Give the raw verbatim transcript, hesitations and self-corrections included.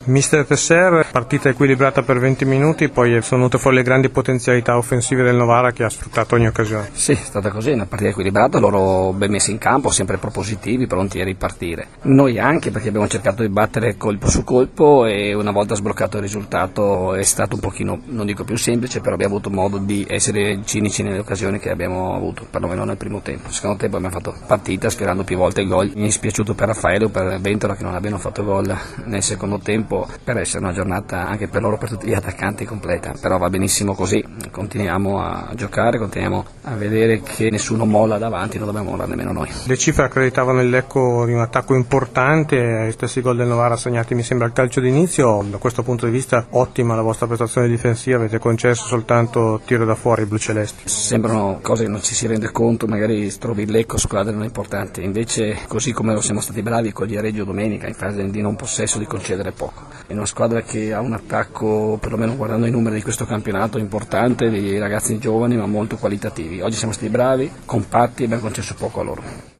Mister Tesser, partita equilibrata per venti minuti, poi sono venute fuori le grandi potenzialità offensive del Novara che ha sfruttato ogni occasione. Sì, è stata così, una partita equilibrata, loro ben messi in campo, sempre propositivi, pronti a ripartire. Noi anche, perché abbiamo cercato di battere colpo su colpo e una volta sbloccato il risultato è stato un pochino, non dico più semplice, però abbiamo avuto modo di essere cinici nelle occasioni che abbiamo avuto, perlomeno nel primo tempo. Nel secondo tempo abbiamo fatto partita sperando più volte il gol. Mi è dispiaciuto per Raffaele o per Ventola che non abbiano fatto gol nel secondo tempo, per essere una giornata anche per loro, per tutti gli attaccanti, completa, però va benissimo così, continuiamo a giocare, continuiamo a vedere che nessuno molla davanti, non dobbiamo mollare nemmeno noi. Le cifre accreditavano il Lecco di un attacco importante, gli stessi gol del Novara assegnati mi sembra al calcio d'inizio. Da questo punto di vista ottima la vostra prestazione difensiva, avete concesso soltanto tiro da fuori ai blucelesti. Sembrano cose che non ci si rende conto, magari trovi il Lecco squadre non importanti, invece così come lo siamo stati bravi con gli Reggio domenica in fase di non possesso, di concedere poco. È una squadra che ha un attacco, perlomeno guardando i numeri di questo campionato, importante, dei ragazzi giovani ma molto qualitativi. Oggi siamo stati bravi, compatti e abbiamo concesso poco a loro.